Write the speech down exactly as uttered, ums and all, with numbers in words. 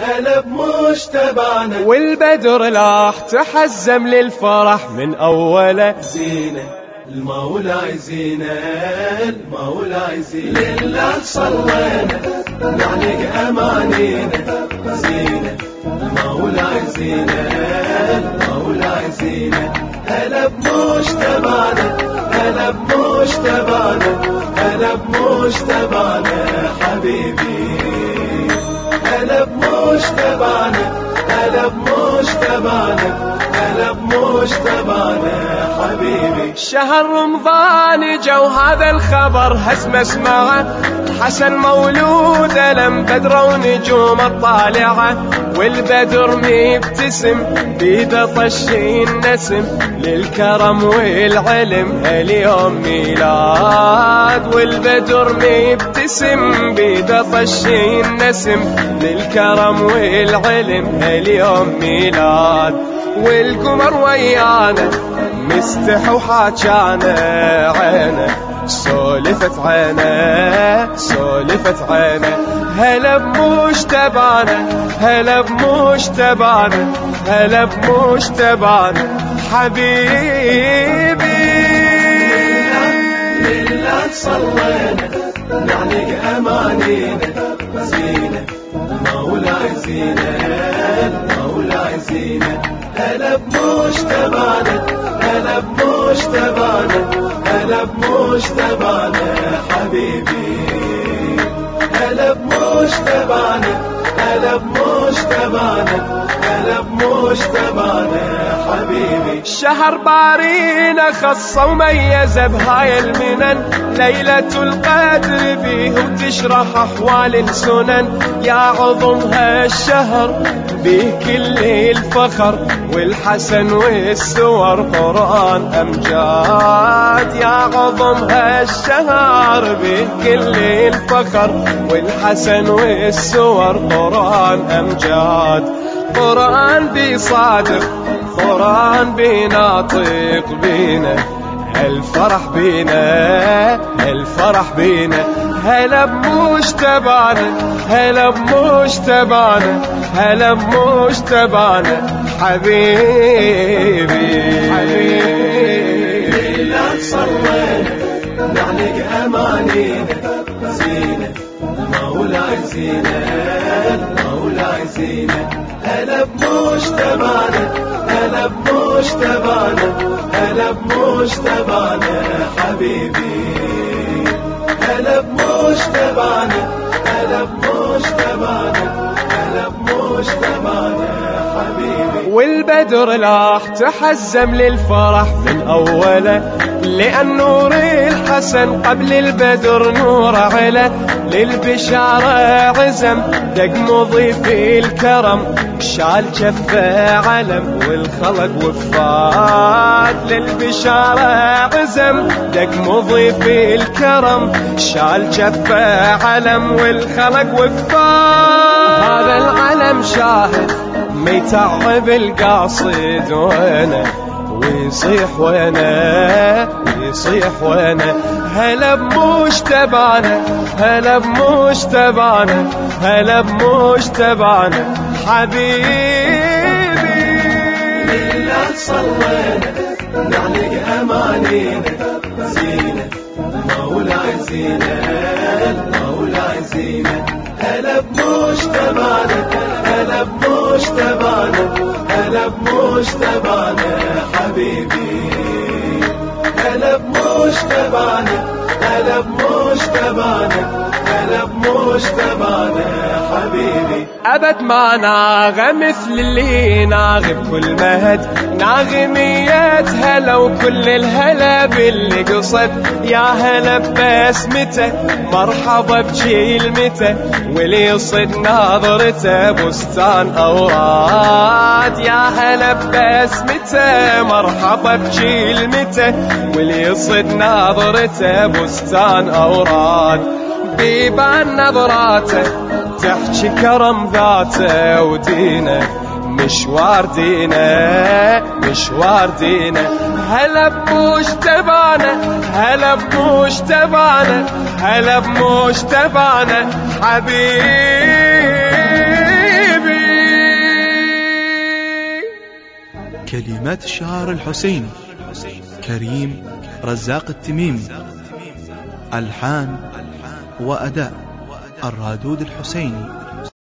هلا بمجتمعنا. والبدر لاح تحزم للفرح من أوله. زينة المولى عزينا، المولى عزينا، لله صلينا نعلق أمانينا. زينة المولى عزينا، المولى عزينا، هلا بمجتمعنا، هلا بمجتمعنا، هلا بمجتمعنا حبيبي، هلا بمجتمعنا، هلا بمجتمعنا، هلا بمجتمعنا حبيبي. شهر رمضان جو هذا الخبر هسمة اسمعه، حسن مولود لم بدر ونجوم الطالعة، والبدر مبتسم بيده طشي النسم، للكرم والعلم اليوم ميلاد. والبدر مبتسم بيده طشي النسم، للكرم والعلم اليوم ميلاد. والقمر ويانا مستح وحاجانا عينه، سولفت عينه سولفت عينه، هلا بمجتمعنا، هلا بمجتمعنا، هلا بمجتمعنا حبيبي. لله صلينا نعلق أمانينا. زينة المولى عزينا، المولى عزينا، هلا بمجتمعنا، هلا بمجتمعنا، هلا بمجتمعنا حبيبي، هلا بمجتمعنا، هلا بمجتمعنا، هلا بمجتمعنا حبيبي. شهر بارينا خص وميز بهاي المنن، ليلة القدر فيه وتشرح أحوال السنن، يا عظم هالشهر به كل الفخر، والحسن والسور قرآن أمجاد، يا عظم هالشهر به كل الفخر، والحسن والسور قرآن أمجاد. قرآن بصادق، قرآن بناطق بينا، الفرح بينا، الفرح بينا، هلا بمجتمعنا، هلا بمجتمعنا، هلا بمجتمعنا حبيبي، حبيبي. لله صلينا نعلق أمانينا. زينة المولى عزينا، المولى عزينا، هلا بمجتمعنا، هلا بمجتمعنا، هلا بمجتمعنا حبيبي، هلا بمجتمعنا، هلا بمجتمعنا، هلا بمجتمعنا حبيبي. والبدر لاح تحزم للفرح من أوله، لأن نور الحسن قبل البدر نور علا، للبشارة عزم دق مضيف الكرم، شال جفه علم والخلق وفات، للبشارة عزم دق مضيف الكرم، شال جفه علم والخلق وفات. هذا العلم شاهد ميتعب القاصد وانا، ويصيح وانا، ويصيح وانا، هلا بمجتمعنا، هلا بمجتمعنا، هلا بمجتمعنا حبيبي. لله صلينا نعلق أمانينا. زينة المولى عزينا، المولى عزينا، هلا بمجتمعنا، هلا بمجتمعنا، هلا بمجتمعنا حبيبي، هلا بمجتمعنا، هلا بمجتمعنا، هلا بمجتمعنا حبيبي. أبد ما ناغى مثل اللي ناغي بكل مهد، ناغميات هلا وكل الهلا باللي قصد، يا هلا ببسمته مرحبا بجيل متى، واللي يصد ناظرته بستان أوراد، يا هلا ببسمته مرحبا بجيل متى، واللي يصد ناظرته بستان أوراد. بيبان نظراته تحكي كرم ذاته ودينه، مشوار دينه، مشوار دينه، هلا بمجتمعنا، هلا بمجتمعنا، هلا بمجتمعنا حبيبي. كلمات الشعر الحسيني كريم رزاق التميمي. ألحان وأداء الرادود الحسيني.